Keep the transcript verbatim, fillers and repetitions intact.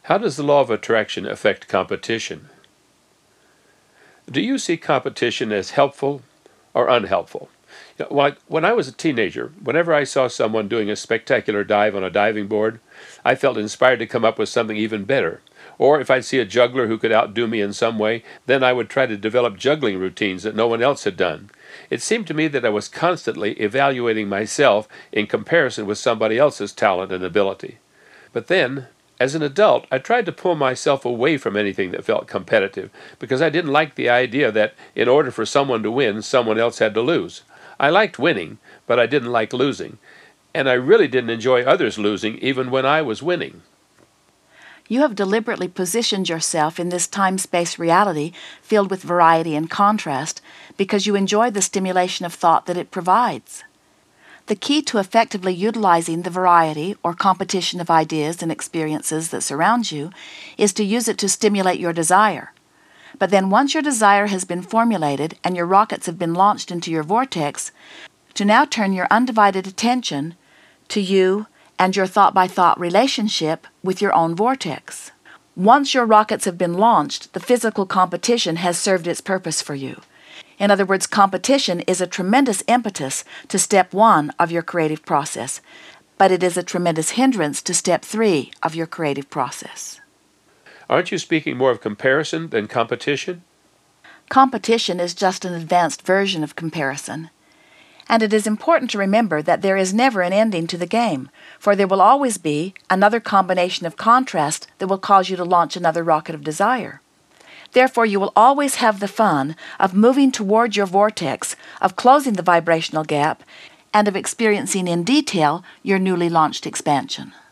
How does the law of attraction affect competition? Do you see competition as helpful or unhelpful? You know, like when I was a teenager, whenever I saw someone doing a spectacular dive on a diving board, I felt inspired to come up with something even better. Or if I'd see a juggler who could outdo me in some way, then I would try to develop juggling routines that no one else had done. It seemed to me that I was constantly evaluating myself in comparison with somebody else's talent and ability. But then, as an adult, I tried to pull myself away from anything that felt competitive, because I didn't like the idea that in order for someone to win, someone else had to lose. I liked winning, but I didn't like losing. And I really didn't enjoy others losing, even when I was winning. You have deliberately positioned yourself in this time-space reality filled with variety and contrast because you enjoy the stimulation of thought that it provides. The key to effectively utilizing the variety or competition of ideas and experiences that surround you is to use it to stimulate your desire. But then once your desire has been formulated and your rockets have been launched into your vortex, to now turn your undivided attention to you and your thought-by-thought relationship with your own vortex. Once your rockets have been launched, the physical competition has served its purpose for you. In other words, competition is a tremendous impetus to step one of your creative process, but it is a tremendous hindrance to step three of your creative process. Aren't you speaking more of comparison than competition? Competition is just an advanced version of comparison. And it is important to remember that there is never an ending to the game, for there will always be another combination of contrast that will cause you to launch another rocket of desire. Therefore, you will always have the fun of moving toward your vortex, of closing the vibrational gap, and of experiencing in detail your newly launched expansion.